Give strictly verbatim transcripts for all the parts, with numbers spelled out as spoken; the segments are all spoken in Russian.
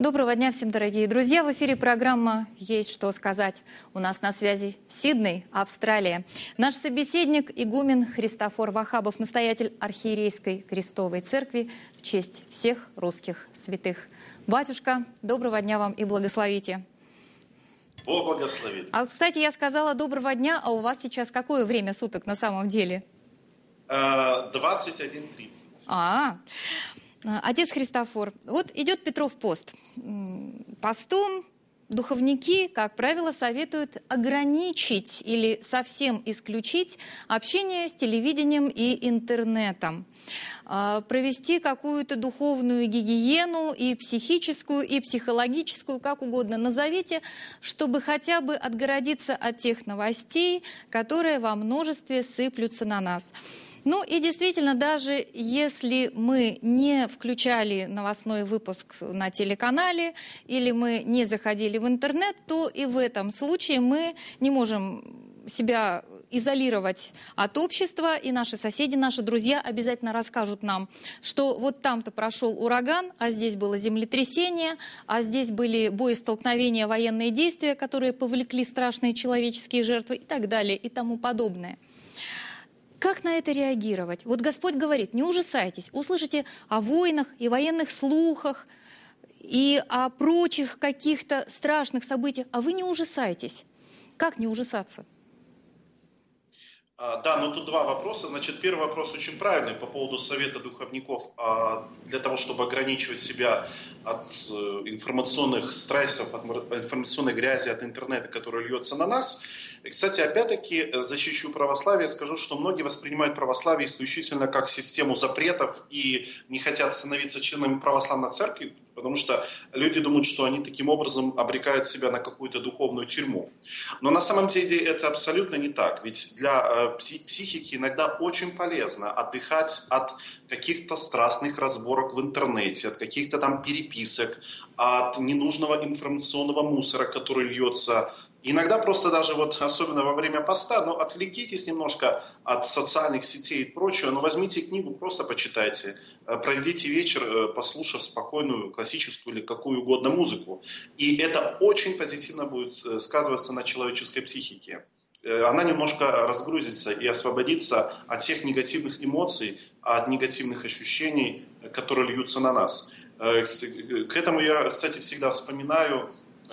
Доброго дня всем, дорогие друзья. В эфире программа «Есть что сказать». У нас на связи Сидней, Австралия. Наш собеседник игумен Христофор Вахабов, настоятель Архиерейской Крестовой Церкви в честь всех русских святых. Батюшка, доброго дня вам и благословите. Бог благословит. А, кстати, я сказала доброго дня, а у вас сейчас какое время суток на самом деле? двадцать один тридцать. А, Отец Христофор, вот идет Петров пост. Постом духовники, как правило, советуют ограничить или совсем исключить общение с телевидением и интернетом, провести какую-то духовную гигиену и психическую, и психологическую, как угодно назовите, чтобы хотя бы отгородиться от тех новостей, которые во множестве сыплются на нас. Ну и действительно, даже если мы не включали новостной выпуск на телеканале или мы не заходили в интернет, то и в этом случае мы не можем себя изолировать от общества, и наши соседи, наши друзья обязательно расскажут нам, что вот там-то прошел ураган, а здесь было землетрясение, а здесь были боестолкновения, военные действия, которые повлекли страшные человеческие жертвы и так далее и тому подобное. Как на это реагировать? Вот Господь говорит, не ужасайтесь, услышите о войнах и военных слухах, и о прочих каких-то страшных событиях, а вы не ужасайтесь. Как не ужасаться? Да, но тут два вопроса. Значит, первый вопрос очень правильный по поводу совета духовников для того, чтобы ограничивать себя от информационных стрессов, от информационной грязи, от интернета, который льется на нас. И, кстати, опять-таки, защищу православие, скажу, что многие воспринимают православие исключительно как систему запретов и не хотят становиться членами православной церкви, потому что люди думают, что они таким образом обрекают себя на какую-то духовную тюрьму. Но на самом деле это абсолютно не так. Ведь для психики иногда очень полезно отдыхать от каких-то страстных разборок в интернете, от каких-то там переписок, от ненужного информационного мусора, который льется. Иногда просто даже вот, особенно во время поста, ну, отвлекитесь немножко от социальных сетей и прочего, но возьмите книгу, просто почитайте, проведите вечер, послушав спокойную, классическую или какую угодно музыку. И это очень позитивно будет сказываться на человеческой психике. Она немножко разгрузится и освободится от тех негативных эмоций, от негативных ощущений, которые льются на нас. К этому я, кстати, всегда вспоминаю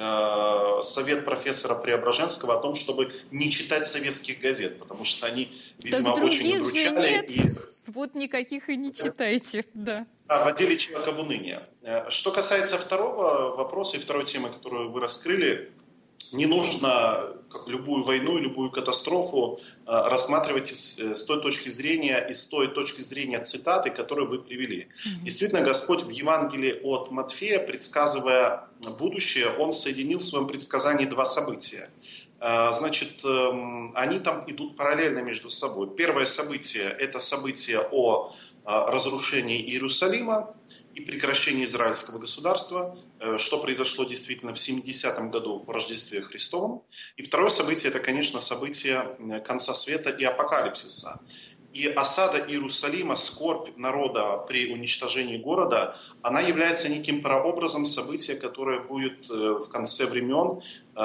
совет профессора Преображенского о том, чтобы не читать советских газет, потому что они, видимо, очень удручали. И... Вот никаких и не читайте, да. Да, вводили человека в уныние. Что касается второго вопроса и второй темы, которую вы раскрыли, не нужно как любую войну, любую катастрофу рассматривать с той точки зрения и с той точки зрения цитаты, которую вы привели. Mm-hmm. Действительно, Господь в Евангелии от Матфея, предсказывая будущее, Он соединил в своем предсказании два события. Значит, они там идут параллельно между собой. Первое событие – это событие о разрушении Иерусалима и прекращении израильского государства, что произошло действительно в семидесятом году в Рождестве Христовом. И второе событие – это, конечно, событие конца света и апокалипсиса. И осада Иерусалима, скорбь народа при уничтожении города, она является неким прообразом события, которое будет в конце времен,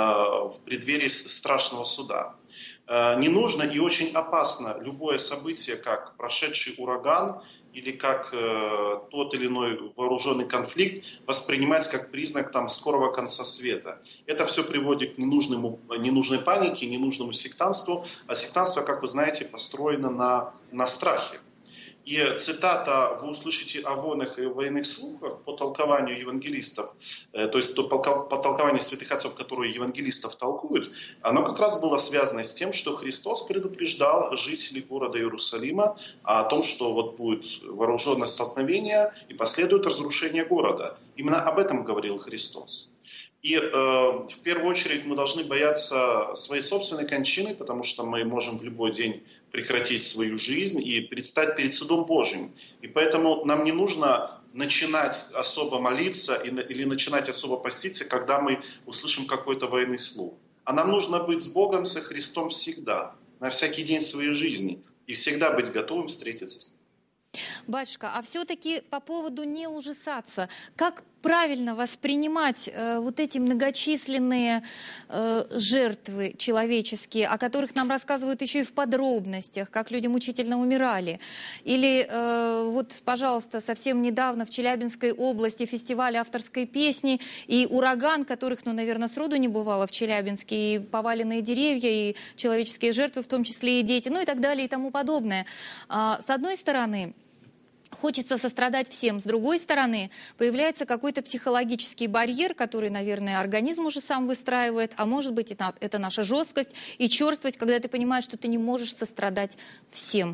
в преддверии страшного суда. Не нужно и очень опасно любое событие, как прошедший ураган или как э, тот или иной вооруженный конфликт, воспринимать как признак там, скорого конца света. Это все приводит к ненужному, ненужной панике, ненужному сектантству. А сектантство, как вы знаете, построено на, на страхе. И цитата «Вы услышите о войнах и военных слухах» по толкованию евангелистов, э, то есть по, по толкованию святых отцов, которые евангелистов толкуют, оно как раз было связано с тем, что Христос предупреждал жителей города Иерусалима о том, что вот будет вооруженное столкновение и последует разрушение города. Именно об этом говорил Христос. И э, в первую очередь мы должны бояться своей собственной кончины, потому что мы можем в любой день прекратить свою жизнь и предстать перед судом Божьим. И поэтому нам не нужно начинать особо молиться или начинать особо поститься, когда мы услышим какой-то военный слух. А нам нужно быть с Богом, со Христом всегда, на всякий день своей жизни, и всегда быть готовым встретиться с Ним. Батюшка, а все-таки по поводу не ужасаться, как правильно воспринимать э, вот эти многочисленные э, жертвы человеческие, о которых нам рассказывают еще и в подробностях, как люди мучительно умирали. Или э, вот, пожалуйста, совсем недавно в Челябинской области фестиваль авторской песни и ураган, которых, ну, наверное, сроду не бывало в Челябинске, и поваленные деревья, и человеческие жертвы, в том числе и дети, ну и так далее, и тому подобное. А, с одной стороны, хочется сострадать всем. С другой стороны, появляется какой-то психологический барьер, который, наверное, организм уже сам выстраивает, а может быть, это, это наша жесткость и черствость, когда ты понимаешь, что ты не можешь сострадать всем.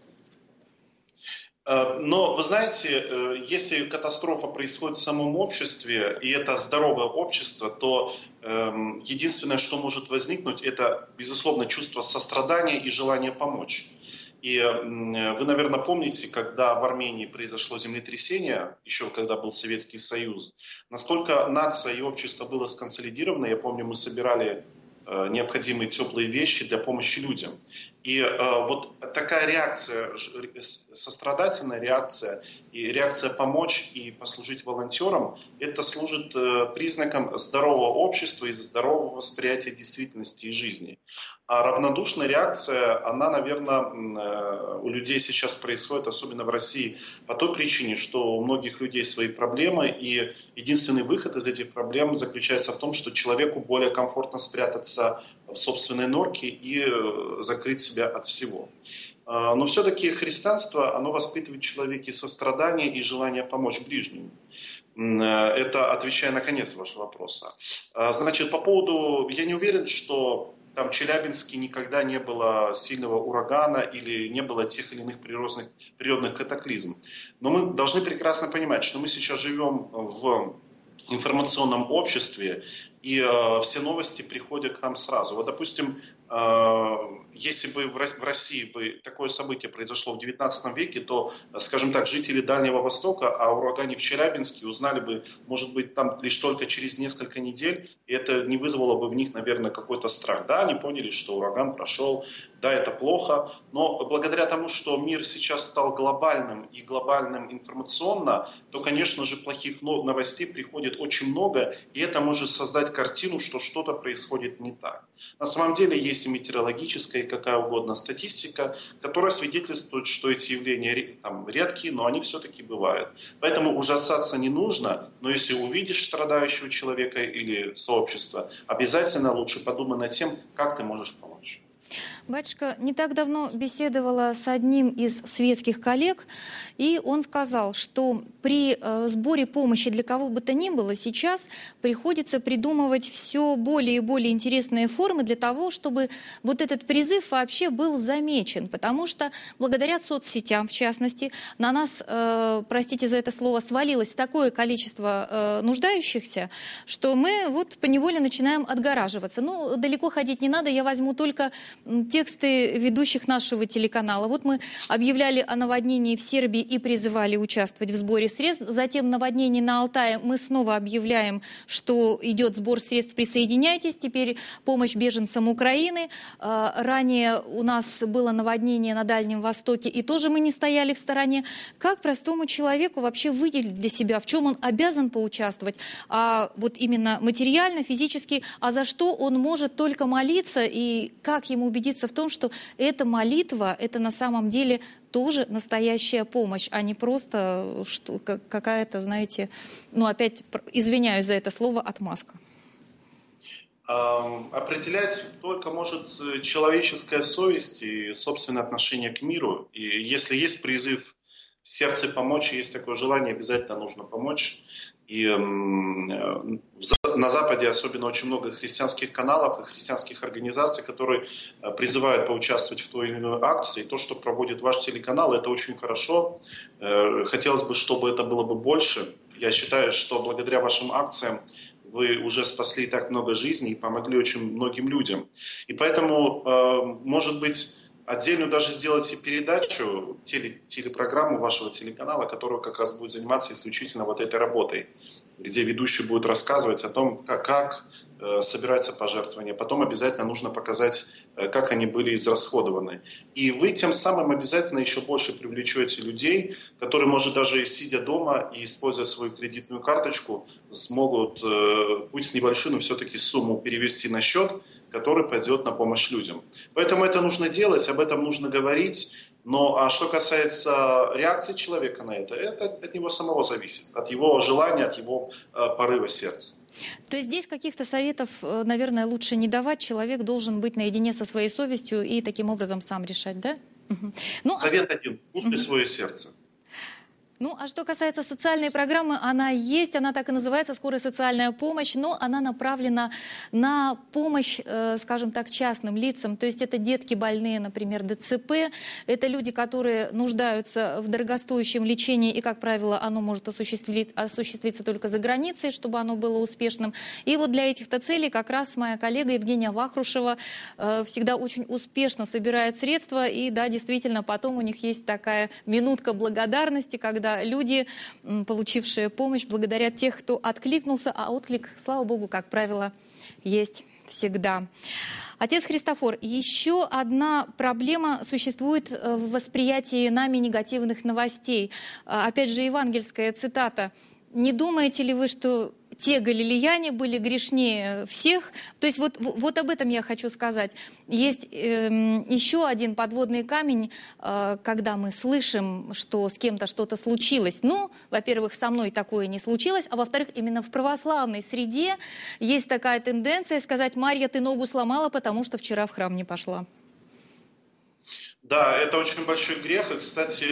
Но, вы знаете, если катастрофа происходит в самом обществе, и это здоровое общество, то единственное, что может возникнуть, это, безусловно, чувство сострадания и желание помочь. И вы, наверное, помните, когда в Армении произошло землетрясение, еще когда был Советский Союз, насколько нация и общество было сконсолидировано. Я помню, мы собирали необходимые теплые вещи для помощи людям. И э, вот такая реакция, сострадательная реакция и реакция помочь и послужить волонтерам, это служит э, признаком здорового общества и здорового восприятия действительности и жизни. А равнодушная реакция, она, наверное, э, у людей сейчас происходит, особенно в России, по той причине, что у многих людей свои проблемы, и единственный выход из этих проблем заключается в том, что человеку более комфортно спрятаться в собственной норке и э, закрыть себя от всего. Но все-таки христианство, оно воспитывает в человеке сострадание и желание помочь ближнему. Это отвечая на конец вашего вопроса. Значит, по поводу, я не уверен, что там в Челябинске никогда не было сильного урагана или не было тех или иных природных, природных катаклизмов. Но мы должны прекрасно понимать, что мы сейчас живем в информационном обществе, и э, все новости приходят к нам сразу. Вот, допустим, э, если бы в России бы такое событие произошло в девятнадцатом веке, то, скажем так, жители Дальнего Востока о урагане в Челябинске узнали бы, может быть, там лишь только через несколько недель, и это не вызвало бы в них, наверное, какой-то страх. Да, они поняли, что ураган прошел, да, это плохо, но благодаря тому, что мир сейчас стал глобальным и глобальным информационно, то, конечно же, плохих новостей приходит очень много, и это может создать картину, что что-то происходит не так. На самом деле есть и метеорологическая, и какая угодно статистика, которая свидетельствует, что эти явления там редкие, но они все-таки бывают. Поэтому ужасаться не нужно, но если увидишь страдающего человека или сообщество, обязательно лучше подумай над тем, как ты можешь помочь. Батюшка, не так давно беседовала с одним из светских коллег, и он сказал, что при э, сборе помощи для кого бы то ни было сейчас приходится придумывать все более и более интересные формы для того, чтобы вот этот призыв вообще был замечен, потому что благодаря соцсетям, в частности, на нас, э, простите за это слово, свалилось такое количество э, нуждающихся, что мы вот поневоле начинаем отгораживаться. Ну, далеко ходить не надо, я возьму только тексты ведущих нашего телеканала. Вот мы объявляли о наводнении в Сербии и призывали участвовать в сборе средств. Затем наводнение на Алтае. Мы снова объявляем, что идет сбор средств, присоединяйтесь. Теперь помощь беженцам Украины. Ранее у нас было наводнение на Дальнем Востоке, и тоже мы не стояли в стороне. Как простому человеку вообще выделить для себя, в чем он обязан поучаствовать, а вот именно материально, физически, а за что он может только молиться, и как ему убедиться в том, что эта молитва, это на самом деле тоже настоящая помощь, а не просто что, какая-то, знаете, ну опять извиняюсь за это слово, отмазка. Определять только может человеческая совесть и собственное отношение к миру. И если есть призыв в сердце помочь, есть такое желание, обязательно нужно помочь. И на Западе особенно очень много христианских каналов и христианских организаций, которые призывают поучаствовать в той или иной акции. То, что проводит ваш телеканал, это очень хорошо. Хотелось бы, чтобы это было бы больше. Я считаю, что благодаря вашим акциям вы уже спасли так много жизней и помогли очень многим людям. И поэтому, может быть, отдельно даже сделайте передачу, теле, телепрограмму вашего телеканала, которая как раз будет заниматься исключительно вот этой работой, где ведущий будет рассказывать о том, как, как собираются пожертвования, потом обязательно нужно показать, как они были израсходованы. И вы тем самым обязательно еще больше привлечете людей, которые, может, даже сидя дома и используя свою кредитную карточку, смогут, пусть с небольшой, но все-таки сумму перевести на счет, который пойдет на помощь людям. Поэтому это нужно делать, об этом нужно говорить. Но а что касается реакции человека на это, это от него самого зависит, от его желания, от его э, порыва сердца. То есть здесь каких-то советов, наверное, лучше не давать. Человек должен быть наедине со своей совестью и таким образом сам решать, да? Угу. Ну, Совет а один. Слушай угу. свое сердце. Ну, а что касается социальной программы, она есть, она так и называется «Скорая социальная помощь», но она направлена на помощь, э, скажем так, частным лицам. То есть это детки больные, например, ДЦП, это люди, которые нуждаются в дорогостоящем лечении, и, как правило, оно может осуществить, осуществиться только за границей, чтобы оно было успешным. И вот для этих-то целей как раз моя коллега Евгения Вахрушева э, всегда очень успешно собирает средства, и да, действительно, потом у них есть такая минутка благодарности, когда люди, получившие помощь, благодарят тех, кто откликнулся, а отклик, слава богу, как правило, есть всегда. Отец Христофор, еще одна проблема существует в восприятии нами негативных новостей. Опять же, евангельская цитата. «Не думаете ли вы, что те галилеяне были грешнее всех?» То есть вот, вот об этом я хочу сказать. Есть э, еще один подводный камень, э, когда мы слышим, что с кем-то что-то случилось. Ну, во-первых, со мной такое не случилось, а во-вторых, именно в православной среде есть такая тенденция сказать: «Марья, ты ногу сломала, потому что вчера в храм не пошла». Да, это очень большой грех. И, кстати,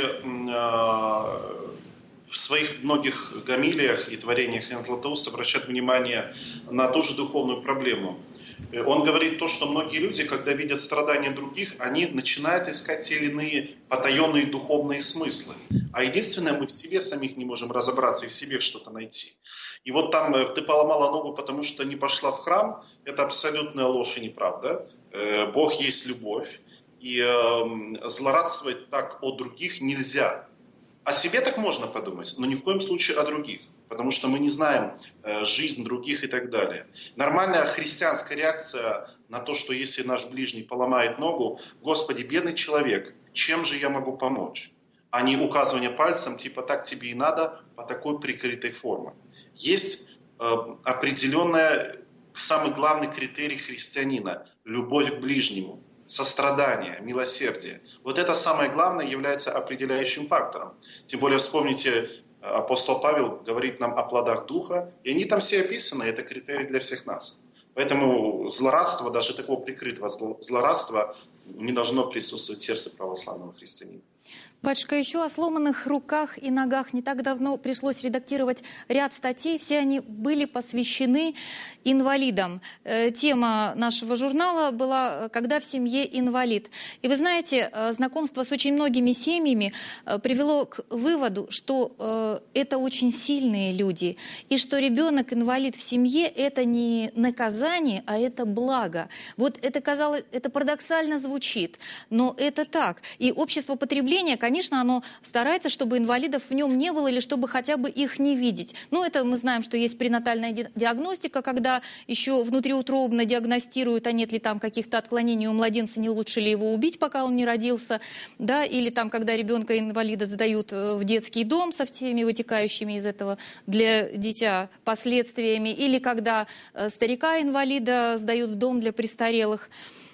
э в своих многих гомилиях и творениях Иоанн Златоуст обращает внимание на ту же духовную проблему. Он говорит то, что многие люди, когда видят страдания других, они начинают искать те или иные потаенные духовные смыслы. А единственное, мы в себе самих не можем разобраться и в себе что-то найти. И вот там ты поломала ногу, потому что не пошла в храм, это абсолютная ложь и неправда. Бог есть любовь, и злорадствовать так о других нельзя. О себе так можно подумать, но ни в коем случае о других, потому что мы не знаем э, жизнь других и так далее. Нормальная христианская реакция на то, что если наш ближний поломает ногу: «Господи, бедный человек, чем же я могу помочь?» А не указывание пальцем, типа «так тебе и надо», по такой прикрытой форме. Есть э, определенная, самый главный критерий христианина – любовь к ближнему. Сострадание, милосердие. Вот это самое главное является определяющим фактором. Тем более, вспомните, апостол Павел говорит нам о плодах Духа, и они там все описаны, это критерий для всех нас. Поэтому злорадство, даже такого прикрытого злорадства, не должно присутствовать в сердце православного христианина. Батюшка, еще о сломанных руках и ногах. Не так давно пришлось редактировать ряд статей. Все они были посвящены инвалидам. Э, тема нашего журнала была «Когда в семье инвалид». И вы знаете, э, знакомство с очень многими семьями э, привело к выводу, что э, это очень сильные люди. И что ребенок-инвалид в семье – это не наказание, а это благо. Вот это, казалось, это парадоксально звучит, но это так. И общество потребления, конечно, Конечно, оно старается, чтобы инвалидов в нем не было или чтобы хотя бы их не видеть. Но это мы знаем, что есть пренатальная диагностика, когда еще внутриутробно диагностируют, а нет ли там каких-то отклонений у младенца, не лучше ли его убить, пока он не родился. Да? Или там, когда ребенка-инвалида сдают в детский дом со всеми вытекающими из этого для дитя последствиями. Или когда старика-инвалида сдают в дом для престарелых.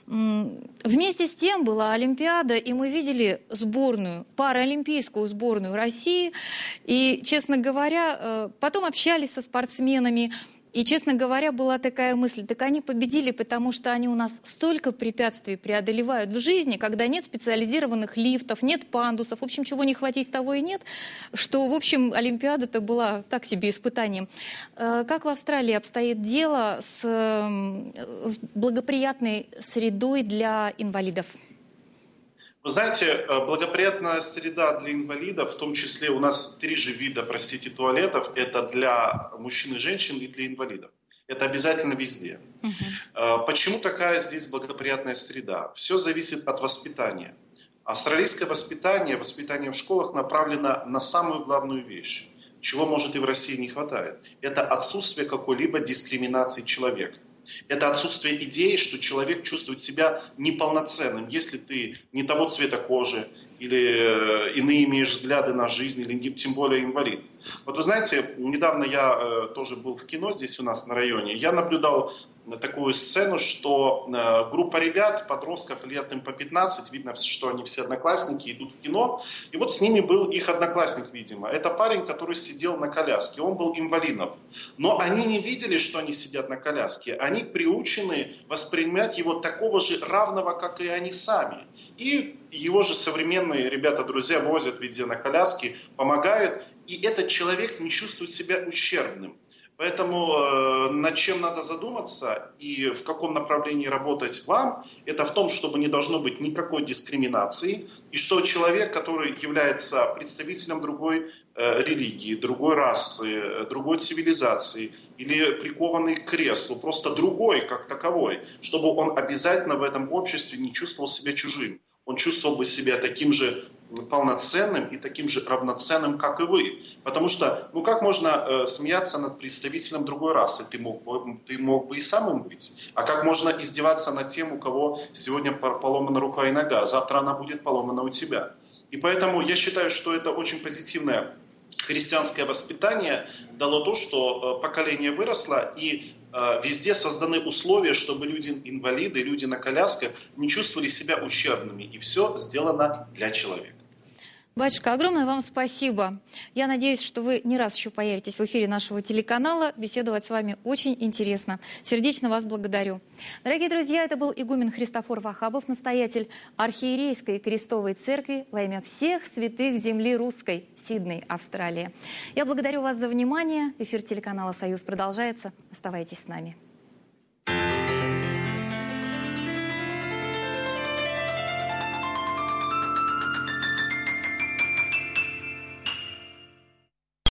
Вместе с тем была Олимпиада, и мы видели сборную, паралимпийскую сборную России. И, честно говоря, потом общались со спортсменами. И, честно говоря, была такая мысль: так они победили, потому что они у нас столько препятствий преодолевают в жизни, когда нет специализированных лифтов, нет пандусов, в общем, чего не хватить, того и нет, что, в общем, Олимпиада-то была так себе испытанием. Как в Австралии обстоит дело с, с благоприятной средой для инвалидов? Вы знаете, благоприятная среда для инвалидов, в том числе у нас три же вида, простите, туалетов, это для мужчин и женщин и для инвалидов. Это обязательно везде. Uh-huh. Почему такая здесь благоприятная среда? Все зависит от воспитания. Австралийское воспитание, воспитание в школах направлено на самую главную вещь, чего, может, и в России не хватает. Это отсутствие какой-либо дискриминации человека. Это отсутствие идеи, что человек чувствует себя неполноценным, если ты не того цвета кожи, или иные имеешь взгляды на жизнь, или тем более инвалид. Вот вы знаете, недавно я э, тоже был в кино здесь у нас на районе. Я наблюдал такую сцену, что э, группа ребят, подростков лет им по пятнадцать, видно, что они все одноклассники, идут в кино. И вот с ними был их одноклассник, видимо. Это парень, который сидел на коляске, он был инвалидом. Но они не видели, что они сидят на коляске. Они приучены воспринимать его такого же равного, как и они сами. И его же современные ребята-друзья возят везде на коляске, помогают. И этот человек не чувствует себя ущербным. Поэтому э, над чем надо задуматься и в каком направлении работать вам, это в том, чтобы не должно быть никакой дискриминации, и что человек, который является представителем другой э, религии, другой расы, э, другой цивилизации, или прикованный к креслу, просто другой как таковой, чтобы он обязательно в этом обществе не чувствовал себя чужим. Он чувствовал бы себя таким же полноценным и таким же равноценным, как и вы. Потому что, ну как можно э, смеяться над представителем другой расы? Ты мог, ты мог бы и сам им быть. А как можно издеваться над тем, у кого сегодня поломана рука и нога, а завтра она будет поломана у тебя? И поэтому я считаю, что это очень позитивное христианское воспитание дало то, что э, поколение выросло, и э, везде созданы условия, чтобы люди-инвалиды, люди на колясках не чувствовали себя ущербными. И все сделано для человека. Батюшка, огромное вам спасибо. Я надеюсь, что вы не раз еще появитесь в эфире нашего телеканала. Беседовать с вами очень интересно. Сердечно вас благодарю. Дорогие друзья, это был игумен Христофор Вахабов, настоятель Архиерейской крестовой церкви во имя всех святых земли русской, Сидней, Австралия. Я благодарю вас за внимание. Эфир телеканала «Союз» продолжается. Оставайтесь с нами.